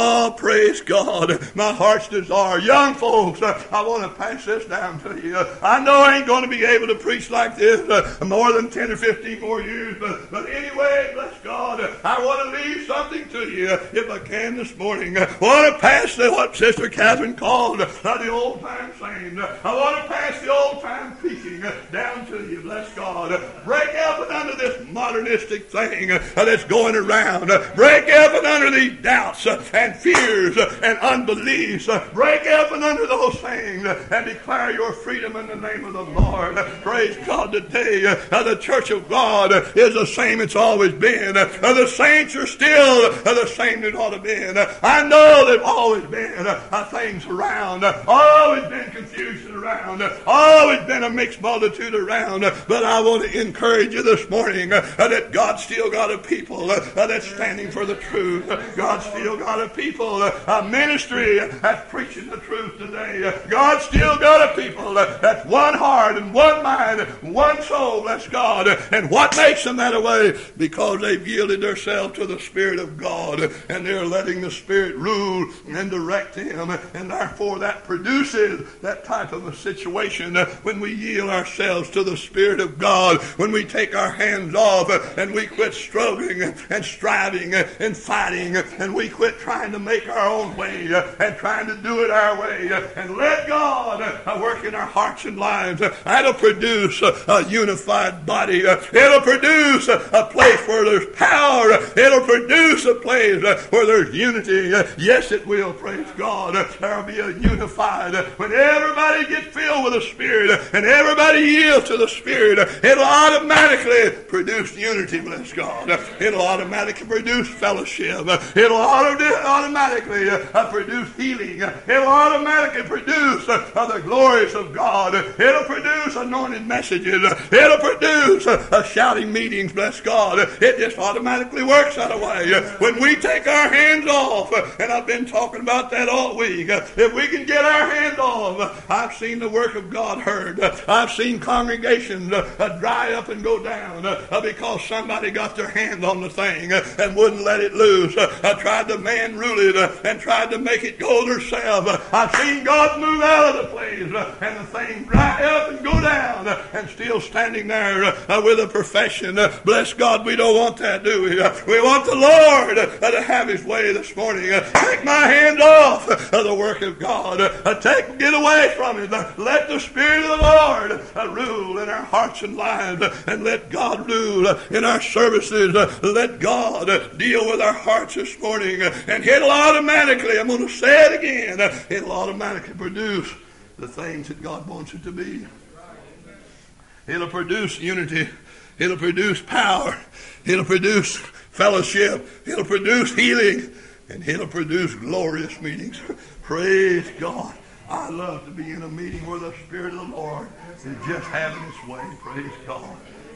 Praise God. My heart's desire. Young folks, I want to pass this down to you. I know I ain't going to be able to preach like this more than 10 or 15 more years, but anyway, bless God, I want to leave something to you, if I can this morning. I want to pass what Sister Catherine called the old-time saying. I want to pass the old-time preaching down to you, bless God. Break up and under this modernistic thing that's going around. Break up and under these doubts and fears and unbeliefs. Break up and under those things and declare your freedom in the name of the Lord. Praise God today. The church of God is the same it's always been. The saints are still the same it ought to been. I know there's always been things around. Always been confusion around. Always been a mixed multitude around. But I want to encourage you this morning that God still got a people that's standing for the truth. God still got a people, a ministry that's preaching the truth today. God still got a people that's one heart and one mind, one soul, bless God. And what makes them that way? Because they've yielded themselves to the Spirit of God, and they're letting the Spirit rule and direct them, and therefore that produces that type of a situation when we yield ourselves to the Spirit of God, when we take our hands off and we quit struggling and striving and fighting, and we quit trying to make our own way and trying to do it our way, and let God work in our hearts and lives. That'll produce a unified body. It'll produce a place where there's power. It'll produce a place where there's unity. Yes, it will, praise God. There'll be a unified, when everybody gets filled with the Spirit and everybody yields to the Spirit, it'll automatically produce unity, bless God. It'll automatically produce fellowship. It'll automatically produce healing. It'll automatically produce the glories of God. It'll produce anointed messages. It'll produce shouting meetings, bless God. It just automatically works that way. When we take our hands off, and I've been talking about that all week, if we can get our hands off, I've seen the work of God heard. I've seen congregations dry up and go down because somebody got their hand on the thing and wouldn't let it loose. Tried to man rule it and tried to make it go themselves. I've seen God move out of the place and the thing dry up and go down and still standing there with a profession. Bless God, we don't want that, do we? We want the Lord to have His way this morning. Take my hands off of the work of God. Get away from it. Let the Spirit of the Lord rule in our hearts and lives, and let God rule in our services. Let God deal with our hearts this morning, and it'll automatically, I'm going to say it again, it'll automatically produce the things that God wants it to be. It'll produce unity. It'll produce power. It'll produce fellowship. It'll produce healing. And it'll produce glorious meetings. Praise God. I love to be in a meeting where the Spirit of the Lord is just having its way. Praise God.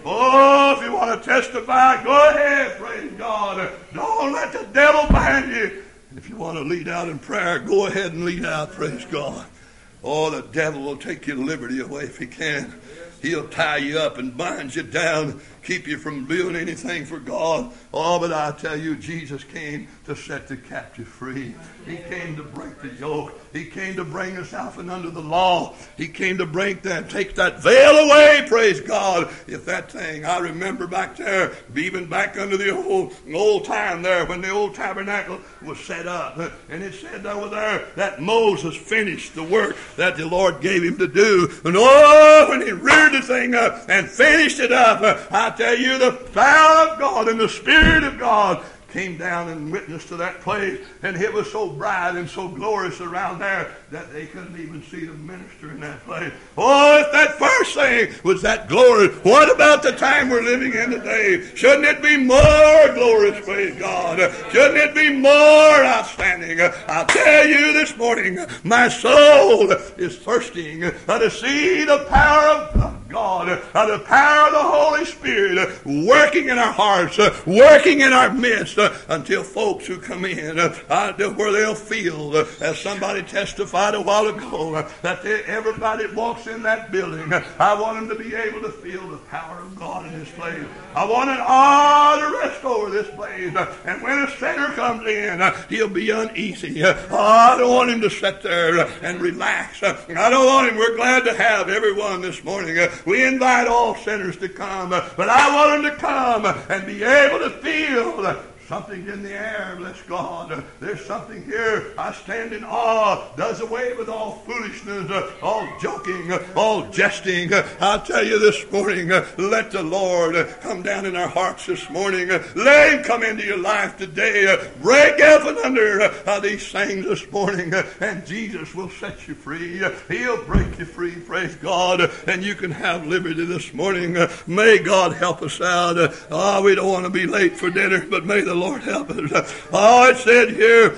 Oh, if you want to testify, go ahead. Praise God. Don't let the devil bind you. If you want to lead out in prayer, go ahead and lead out. Praise God. Oh, the devil will take your liberty away if he can. He'll tie you up and bind you down, keep you from doing anything for God. Oh, but I tell you, Jesus came to set the captive free. He came to break the yoke. He came to bring us out from under the law. He came to take that veil away, praise God. If that thing, I remember back there, even back under the old time there, when the old tabernacle was set up. And it said over there that Moses finished the work that the Lord gave him to do. And oh, when he reared the thing up and finished it up, I tell you, the power of God and the Spirit of God came down and witnessed to that place, and it was so bright and so glorious around there that they couldn't even see the minister in that place. Oh, if that first thing was that glory, what about the time we're living in today? Shouldn't it be more glorious, praise God? Shouldn't it be more outstanding? I tell you this morning, my soul is thirsting to see the power of God, the power of the Holy Spirit working in our hearts, working in our midst, until folks who come in, where they'll feel, as somebody testified a while ago, that everybody walks in that building, I want them to be able to feel the power of God in this place. I want an awe to rest over this place. And when a sinner comes in, he'll be uneasy. I don't want him to sit there and relax. I don't want him. We're glad to have everyone this morning. We invite all sinners to come, but I want them to come and be able to feel something in the air, bless God. There's something here. I stand in awe. Does away with all foolishness, all joking, all jesting. I'll tell you this morning, let the Lord come down in our hearts this morning. Let Him come into your life today. Break out from under these things this morning, and Jesus will set you free. He'll break you free, praise God, and you can have liberty this morning. May God help us out. We don't want to be late for dinner, but may the Lord help us. Oh, it said here,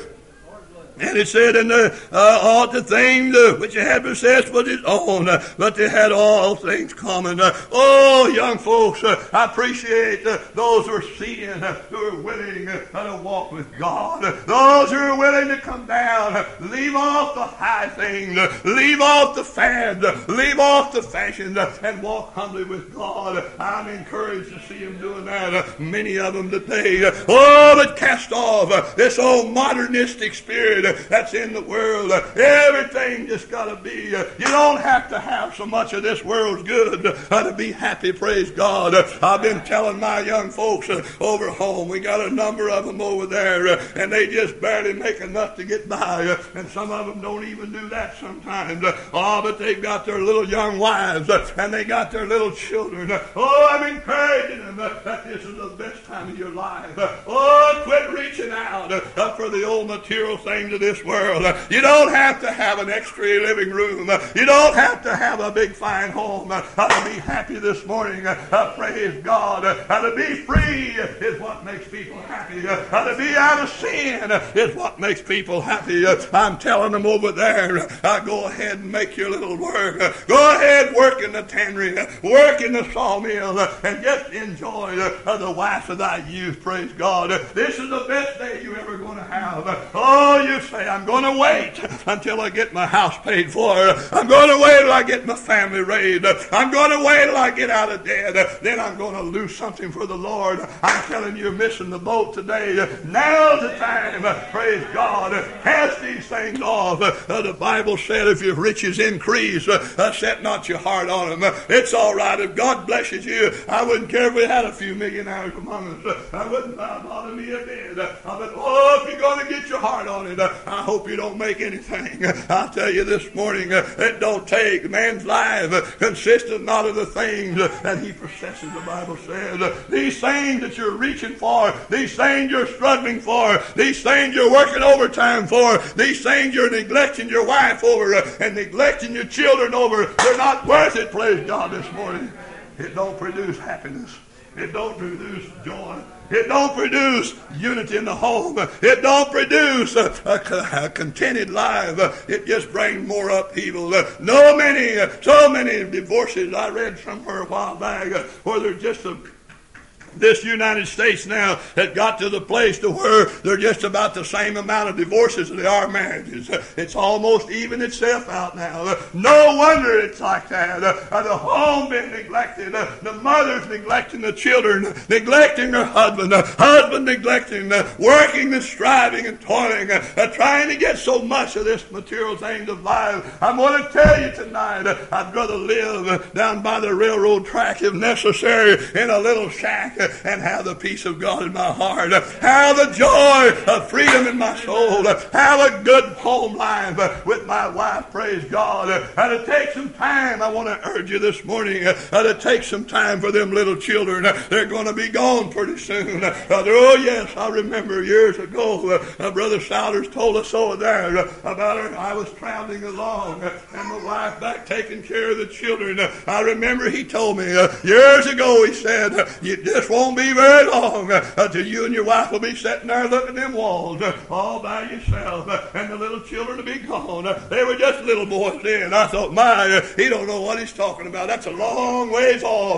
and it said, and all the things which he had possessed was his own, but they had all things common. Oh, young folks, I appreciate those who are seeing, who are willing to walk with God. Those who are willing to come down, leave off the high things, leave off the fads, leave off the fashions, and walk humbly with God. I'm encouraged to see them doing that. Many of them today. Oh, but cast off this old modernistic spirit that's in the world. Everything just got to be, you don't have to have so much of this world's good to be happy, praise God. I've been telling my young folks over home, we got a number of them over there, and they just barely make enough to get by, and some of them don't even do that sometimes. Oh, but they've got their little young wives, and they got their little children. Oh, I'm encouraging them that this is the best time of your life. Oh, quit reaching out for the old material things of this world. You don't have to have an extra living room. You don't have to have a big fine home to be happy this morning. Praise God. To be free is what makes people happy. To be out of sin is what makes people happy. I'm telling them over there, go ahead and make your little work. Go ahead, work in the tannery, work in the sawmill, and just enjoy the wife of thy youth. Praise God. This is the best day you're ever going to have. Oh, you say, I'm going to wait until I get my house paid for. I'm going to wait till I get my family raised. I'm going to wait till I get out of debt. Then I'm going to lose something for the Lord. I'm telling you, you're missing the boat today. Now's the time. Praise God. Cast these things off. The Bible said, if your riches increase, set not your heart on them. It's all right. If God blesses you, I wouldn't care if we had a few millionaires among us. I wouldn't bother me a bit. But if you're going to get your heart on it, I hope you don't make anything. I'll tell you this morning, it don't take. Man's life consisteth not of the things that he possesses, the Bible says. These things that you're reaching for, these things you're struggling for, these things you're working overtime for, these things you're neglecting your wife over and neglecting your children over, they're not worth it, praise God, this morning. It don't produce happiness. It don't produce joy. It don't produce unity in the home. It don't produce a contented life. It just brings more upheaval. So many divorces I read somewhere a while back where there's just this United States now has got to the place to where they're just about the same amount of divorces as they are marriages. It's almost even itself out now. No wonder it's like that. The home being neglected, the mothers neglecting the children, neglecting their husband, the husband neglecting, working and striving and toiling, trying to get so much of this material things of life. I'm going to tell you tonight, I'd rather live down by the railroad track if necessary in a little shack and have the peace of God in my heart, have the joy of freedom in my soul, have a good home life with my wife, praise God. And it takes some time, I want to urge you this morning, it takes some time for them little children. They're going to be gone pretty soon. Oh yes, I remember years ago, Brother Souders told us over there about her. I was traveling along and my wife back taking care of the children. I remember he told me years ago, he said, this won't be very long until you and your wife will be sitting there looking at them walls all by yourself, and the little children will be gone. They were just little boys then. I thought, he don't know what he's talking about. That's a long ways off.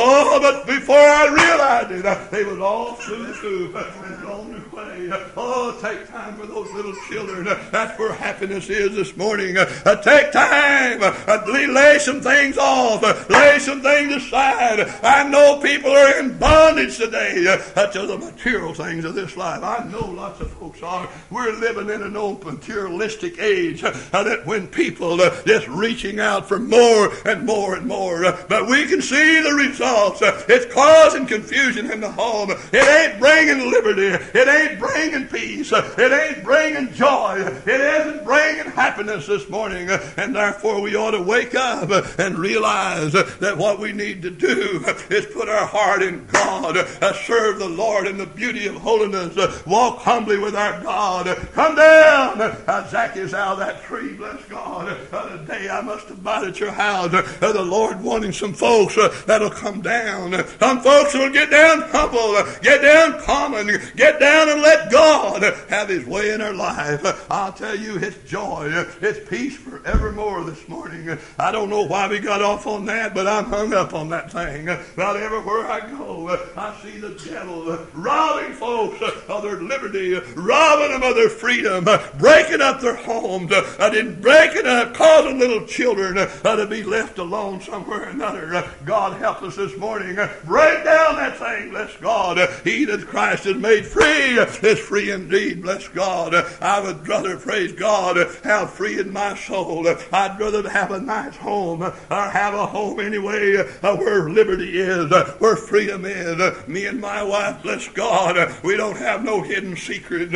But before I realized it, they was all through and gone their way. Take time for those little children. That's where happiness is this morning. Take time. Lay some things off. Lay some things aside. I know people are in bondage today to the material things of this life. I know lots of folks are. We're living in an old materialistic age that when people just reaching out for more and more and more, but we can see the results. It's causing confusion in the home. It ain't bringing liberty. It ain't bringing peace. It ain't bringing joy. It isn't bringing happiness this morning. And therefore we ought to wake up and realize that what we need to do is put our heart in God, serve the Lord in the beauty of holiness, walk humbly with our God. Come down, Zacchaeus, out of that tree, bless God. Today I must abide at your house. The Lord wanting some folks that'll come down. Some folks will get down humble, get down common, get down and let God have his way in our life. I'll tell you, it's joy, it's peace forevermore this morning. I don't know why we got off on that, but I'm hung up on that thing. About everywhere I go, I see the devil robbing folks of their liberty, robbing them of their freedom, breaking up their homes, breaking up, causing little children to be left alone somewhere or another. God help us this morning. Break down that thing, bless God. He that Christ has made free is free indeed, bless God. I would rather, praise God, have free in my soul. I'd rather have a nice home, or have a home anyway where liberty is, where freedom is. Me and my wife, bless God, we don't have no hidden secret.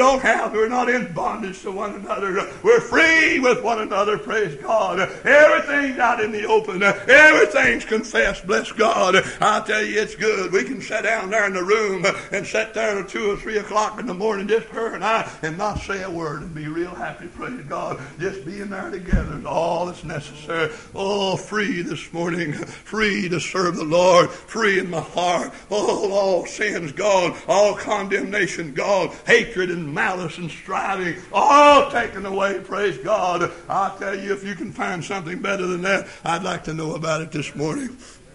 We're not in bondage to one another. We're free with one another, praise God. Everything's out in the open. Everything's confessed, bless God. I'll tell you, it's good. We can sit down there in the room and sit there till 2 or 3 o'clock in the morning, just her and I, and not say a word and be real happy, praise God. Just being there together is all that's necessary. Free this morning. Free to serve the Lord. Free in my heart. All sins gone. All condemnation gone. Hatred and malice and striving all taken away, praise God. I'll tell you, if you can find something better than that, I'd like to know about it this morning.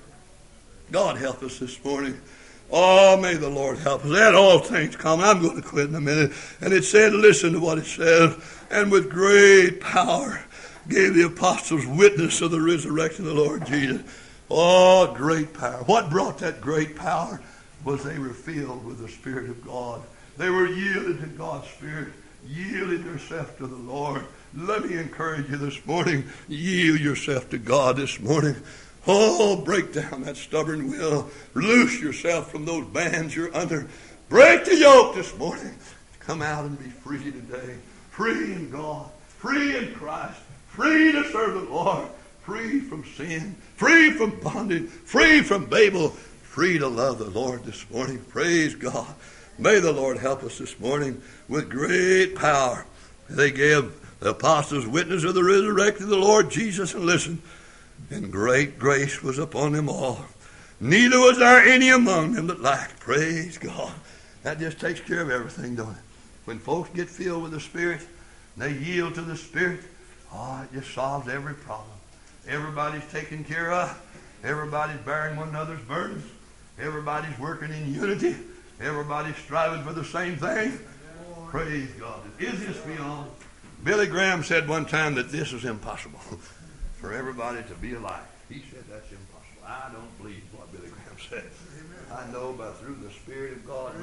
God help us this morning. May the Lord help us. Let all things come. I'm going to quit in a minute. And it said, listen to what it says. And with great power gave the apostles witness of the resurrection of the Lord Jesus. Great power. What brought that great power was they were filled with the Spirit of God. They were yielded to God's Spirit, yielded themselves to the Lord. Let me encourage you this morning. Yield yourself to God this morning. Break down that stubborn will. Loose yourself from those bands you're under. Break the yoke this morning. Come out and be free today. Free in God. Free in Christ. Free to serve the Lord. Free from sin. Free from bondage. Free from Babel. Free to love the Lord this morning. Praise God. May the Lord help us this morning with great power. They gave the apostles witness of the resurrection of the Lord Jesus. And listen, and great grace was upon them all. Neither was there any among them that lacked. Praise God. That just takes care of everything, don't it? When folks get filled with the Spirit, they yield to the Spirit, it just solves every problem. Everybody's taken care of. Everybody's bearing one another's burdens. Everybody's working in unity. Everybody's striving for the same thing. Praise God. Is this beyond? Billy Graham said one time that this is impossible for everybody to be alike. He said that's impossible. I don't believe what Billy Graham said. I know by through the Spirit of God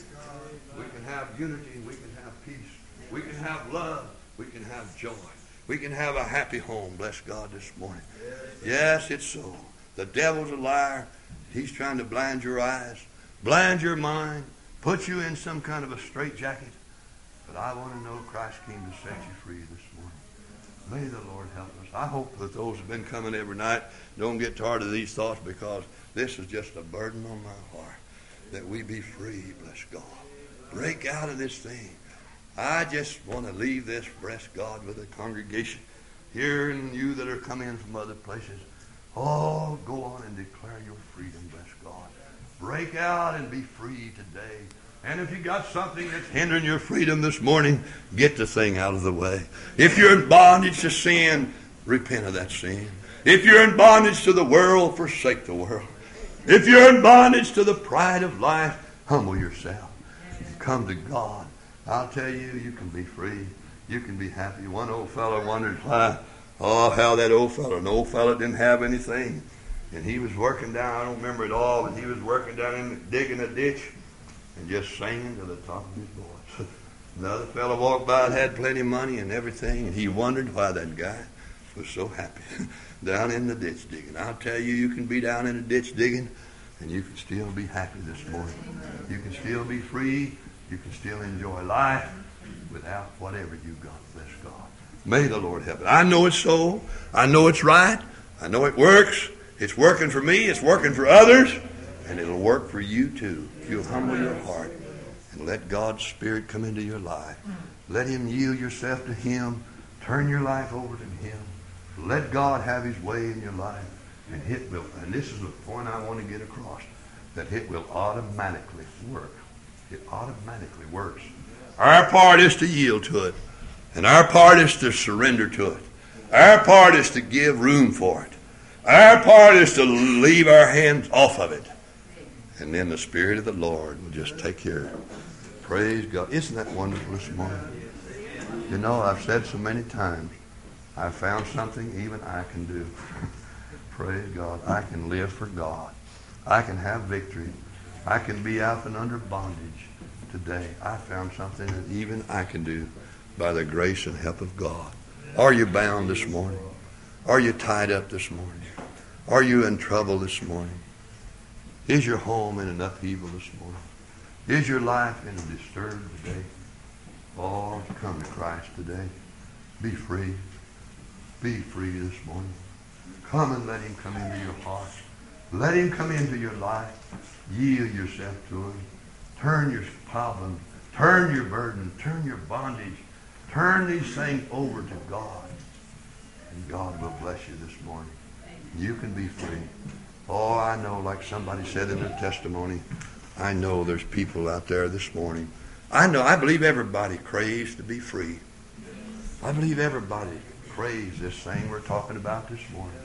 we can have unity, we can have peace, we can have love, we can have joy, we can have a happy home. Bless God this morning. Yes, it's so. The devil's a liar. He's trying to blind your eyes, blind your mind, put you in some kind of a straitjacket. But I want to know Christ came to set you free this morning. May the Lord help us. I hope that those who have been coming every night don't get tired of these thoughts, because this is just a burden on my heart, that we be free, bless God. Break out of this thing. I just want to leave this, bless God, with the congregation here and you that are coming in from other places. Oh, go on and declare your freedom, bless God. Break out and be free today. And if you got something that's hindering your freedom this morning, get the thing out of the way. If you're in bondage to sin, repent of that sin. If you're in bondage to the world, forsake the world. If you're in bondage to the pride of life, humble yourself. Come to God. I'll tell you, you can be free. You can be happy. One old fellow wondered why, how that old fellow didn't have anything. And he was working down, I don't remember it all, but he was working down in digging a ditch and just singing to the top of his voice. Another fellow walked by and had plenty of money and everything, and he wondered why that guy was so happy down in the ditch digging. I'll tell you, you can be down in the ditch digging, and you can still be happy this morning. You can still be free. You can still enjoy life without whatever you got. Bless God. May the Lord help it. I know it's so. I know it's right. I know it works. It's working for me. It's working for others. And it'll work for you too. If you'll humble your heart and let God's Spirit come into your life. Let Him yield yourself to Him. Turn your life over to Him. Let God have His way in your life. And it will, and this is the point I want to get across, that it will automatically work. It automatically works. Our part is to yield to it. And our part is to surrender to it. Our part is to give room for it. Our part is to leave our hands off of it. And then the Spirit of the Lord will just take care of it. Praise God. Isn't that wonderful this morning? You know, I've said so many times, I found something even I can do. Praise God. I can live for God. I can have victory. I can be out and under bondage today. I found something that even I can do by the grace and help of God. Are you bound this morning? Are you tied up this morning? Are you in trouble this morning? Is your home in an upheaval this morning? Is your life in a disturb today? Oh, come to Christ today. Be free. Be free this morning. Come and let Him come into your heart. Let Him come into your life. Yield yourself to Him. Turn your problems. Turn your burden. Turn your bondage. Turn these things over to God. And God will bless you this morning. You can be free. Oh, I know, like somebody said in their testimony, I know there's people out there this morning. I believe everybody craves to be free. I believe everybody craves this thing we're talking about this morning.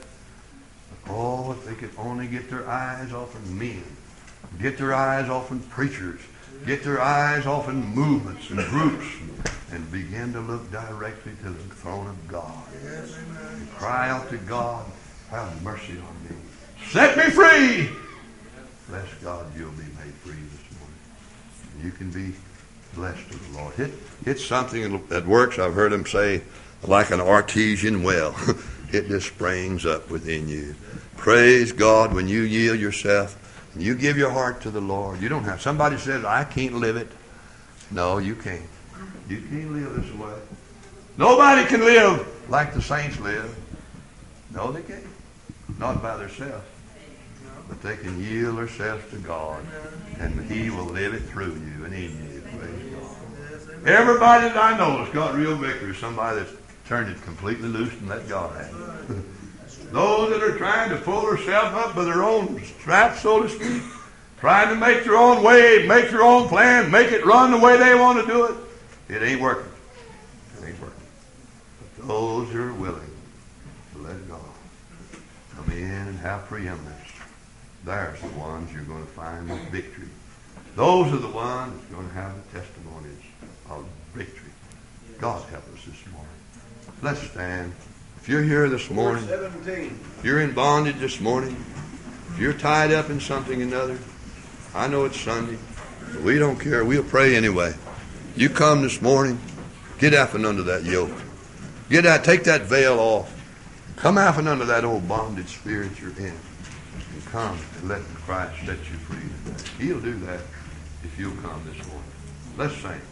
Oh, if they could only get their eyes off of men, get their eyes off of preachers, get their eyes off of movements and groups, and begin to look directly to the throne of God. And cry out to God, have mercy on me. Set me free! Bless God, you'll be made free this morning. You can be blessed of the Lord. It's something that works, I've heard Him say, like an artesian well. It just springs up within you. Praise God, when you yield yourself and you give your heart to the Lord. You don't have, somebody says, I can't live it. No, you can't. You can't live this way. Nobody can live like the saints live. No, they can't. Not by themselves. But they can yield themselves to God, and He will live it through you and in you. Praise God. Everybody that I know that's got real victory is somebody that's turned it completely loose and let God have it. Those that are trying to pull themselves up by their own straps, so to speak, trying to make their own way, make their own plan, make it run the way they want to do it, it ain't working. It ain't working. But those who are willing to let God come in and have preeminence, there's the ones you're going to find the victory. Those are the ones that's going to have the testimonies of victory. God help us this morning. Let's stand. If you're here this morning, if you're in bondage this morning, if you're tied up in something or another, I know it's Sunday, but we don't care. We'll pray anyway. You come this morning, get out from under that yoke. Get out, take that veil off. Come out from under that old bondage spirit you're in. And come and let Christ set you free today. He'll do that if you'll come this morning. Let's sing.